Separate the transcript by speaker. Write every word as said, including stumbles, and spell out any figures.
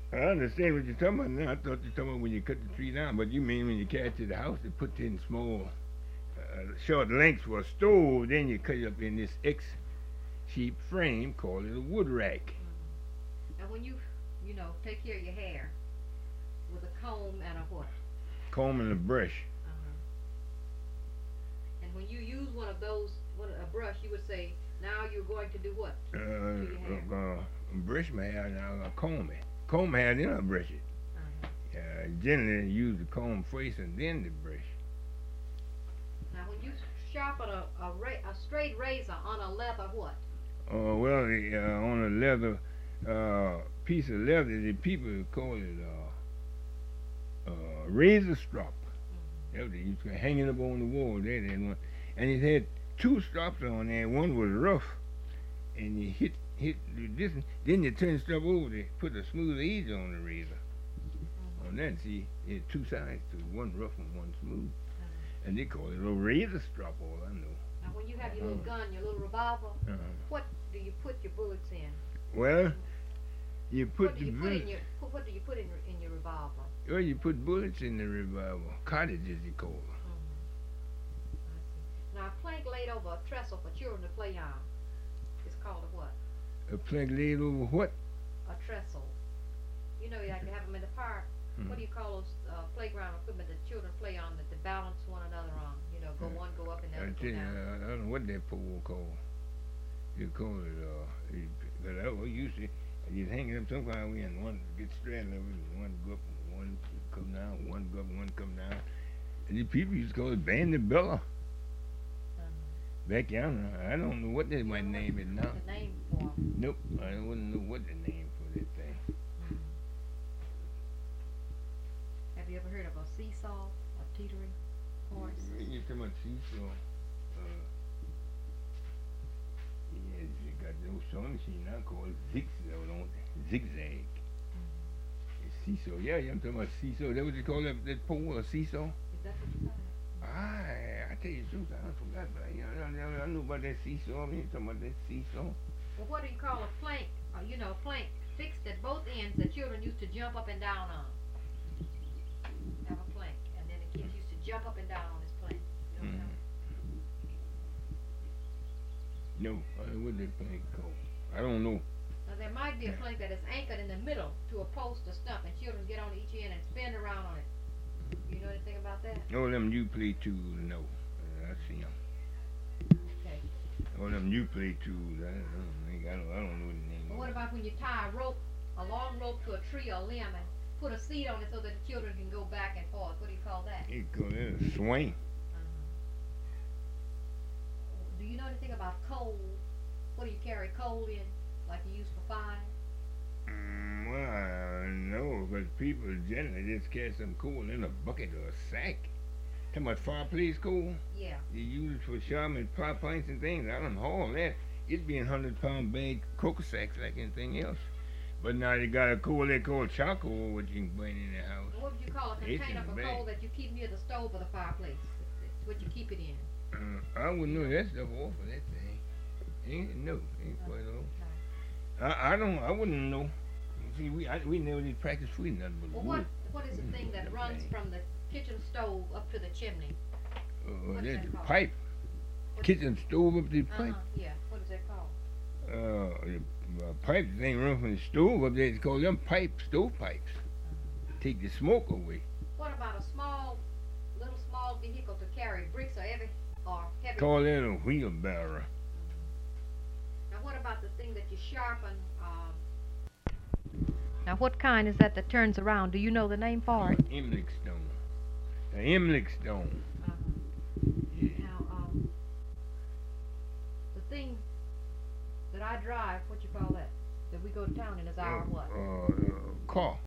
Speaker 1: I understand what you're talking about now. I thought you were talking about when you cut the tree down, but you mean when you carry it to the house, they put it in small, uh, short lengths for a stove, then you cut it up in this X-shaped frame, call it a wood rack.
Speaker 2: Mm-hmm. And when you, you know, take care of your hair with a comb and a what?
Speaker 1: Comb and a brush.
Speaker 2: Uh-huh. And when you use one of those, what a brush, you would say, now you're going to do what
Speaker 1: Uh,
Speaker 2: to your hair?
Speaker 1: uh, brush my hair now, I comb it. Comb hair, then I brush it.
Speaker 2: Uh-huh.
Speaker 1: Uh, generally, use the comb first and then the brush.
Speaker 2: Now, when you sharpen a a, ra- a straight razor on a leather what?
Speaker 1: Uh, well, the, uh, on a leather uh, piece of leather, the people call it uh, uh, razor strop.
Speaker 2: Mm-hmm.
Speaker 1: That was they used to hang it up on the wall. There, that one, and it had two strops on there. One was rough, and you hit hit this, then you turn the strap over to put a smooth edge on the razor.
Speaker 2: Mm-hmm.
Speaker 1: On that, see, it had two sides to it, one rough and one smooth,
Speaker 2: Uh-huh.
Speaker 1: and they call it a razor strop. All I know.
Speaker 2: Now, when you have your little
Speaker 1: Uh-huh.
Speaker 2: gun, your little revolver,
Speaker 1: Uh-huh.
Speaker 2: what do you put your bullets in?
Speaker 1: Well, you
Speaker 2: What
Speaker 1: put
Speaker 2: do
Speaker 1: the
Speaker 2: you put
Speaker 1: bullets.
Speaker 2: in your put, what do you put in your, in your revolver?
Speaker 1: Well, you put bullets in the revolver. Cottages, you call them.
Speaker 2: Mm-hmm. I see. Now, a plank laid over a trestle for children to play on is called a what?
Speaker 1: A plank laid over what?
Speaker 2: A trestle. You know, you like to have them in the park.
Speaker 1: Hmm.
Speaker 2: What do you call those uh, playground equipment that children play on that they balance one another on? You know, go
Speaker 1: Hmm.
Speaker 2: one, go up, and the
Speaker 1: I
Speaker 2: other
Speaker 1: tell
Speaker 2: go
Speaker 1: you,
Speaker 2: down.
Speaker 1: I, I don't know what that pole called. You call it, uh, it, but I was used to, you hang it up somehow and one get straddled over and one go up, one come down, one go up, one come down. And the people used to call it Bandabella
Speaker 2: Uh-huh.
Speaker 1: back yonder. I don't know what they
Speaker 2: You
Speaker 1: might
Speaker 2: don't know
Speaker 1: name it now.
Speaker 2: what the name for 'em.
Speaker 1: Nope, I wouldn't know what the name for that thing.
Speaker 2: Mhm. Have you ever heard of a seesaw, a teetering horse?
Speaker 1: You talking about seesaw? Uh, yeah, you got those sewing machine now called zigzag, don't they? Zigzag.
Speaker 2: Mhm.
Speaker 1: It's seesaw. Yeah, yeah, I'm talking about seesaw. That what you call that, that pole, a seesaw?
Speaker 2: Is that what you call it?
Speaker 1: I, I tell you the truth, I forgot, but I, I, I, I knew about that seesaw. I mean, you talking about that seesaw?
Speaker 2: Well, what do you call a plank? Uh, you know, a plank fixed at both ends that children used to jump up and down on. Have a plank, and then the kids used to jump up and down on this plank. You don't
Speaker 1: Mm.
Speaker 2: know?
Speaker 1: No, I don't know what that thing called. I don't know.
Speaker 2: Now there might be a plank that is anchored in the middle to a post or stump, and children get on each end and spin around on it. You know anything about that?
Speaker 1: All them you play tools, no. Uh, I see them.
Speaker 2: Okay.
Speaker 1: All them you play tools, I don't, I don't, I don't know the name
Speaker 2: Well,
Speaker 1: of
Speaker 2: what
Speaker 1: it.
Speaker 2: about when you tie a rope, a long rope to a tree or limb, and put a seat on it so that the children can go back and forth? What do you call that?
Speaker 1: They call it a swing.
Speaker 2: Uh-huh. Do you know anything about coal? What do you carry coal in, like you use for fire?
Speaker 1: Mm, well, I know, but people generally just carry some coal in a bucket or a sack. Talking about fireplace coal?
Speaker 2: Yeah.
Speaker 1: You use it for sharpening pot pints and things. I don't haul that. It'd be in hundred pound bag cocoa sacks like anything else. But now you got a coal they call charcoal, which you can burn in the house.
Speaker 2: What would you call a
Speaker 1: It's in
Speaker 2: container
Speaker 1: the
Speaker 2: for
Speaker 1: bag.
Speaker 2: coal that you keep near the stove or the fireplace? It's what you keep it in.
Speaker 1: Uh, I wouldn't know that stuff off of that thing. Ain't no, ain't quite all.
Speaker 2: No.
Speaker 1: I, I don't, I wouldn't know. See, we I, we never did practice with nothing but
Speaker 2: Well,
Speaker 1: wood.
Speaker 2: what what is the thing that runs from the kitchen stove up to the chimney?
Speaker 1: Uh,
Speaker 2: what's
Speaker 1: that's
Speaker 2: that
Speaker 1: the
Speaker 2: called?
Speaker 1: pipe.
Speaker 2: What-
Speaker 1: Kitchen stove up the
Speaker 2: Uh-huh.
Speaker 1: pipe.
Speaker 2: Yeah. What is that called?
Speaker 1: Uh, the uh, pipe thing run from the stove up there. They call them pipes, stove pipes. Take the smoke away.
Speaker 2: What about a small, little small vehicle to carry bricks or heavy or heavy?
Speaker 1: Call that a wheelbarrow.
Speaker 2: Now, what about the thing that you sharpen? Um... Now, what kind is that that turns around? Do you know the name for it?
Speaker 1: Emlich stone. The Emlich stone.
Speaker 2: Uh-huh.
Speaker 1: Yeah.
Speaker 2: Now, um, the thing that I drive, what you call that? That we go to town in is our
Speaker 1: Uh,
Speaker 2: what?
Speaker 1: uh, uh, car.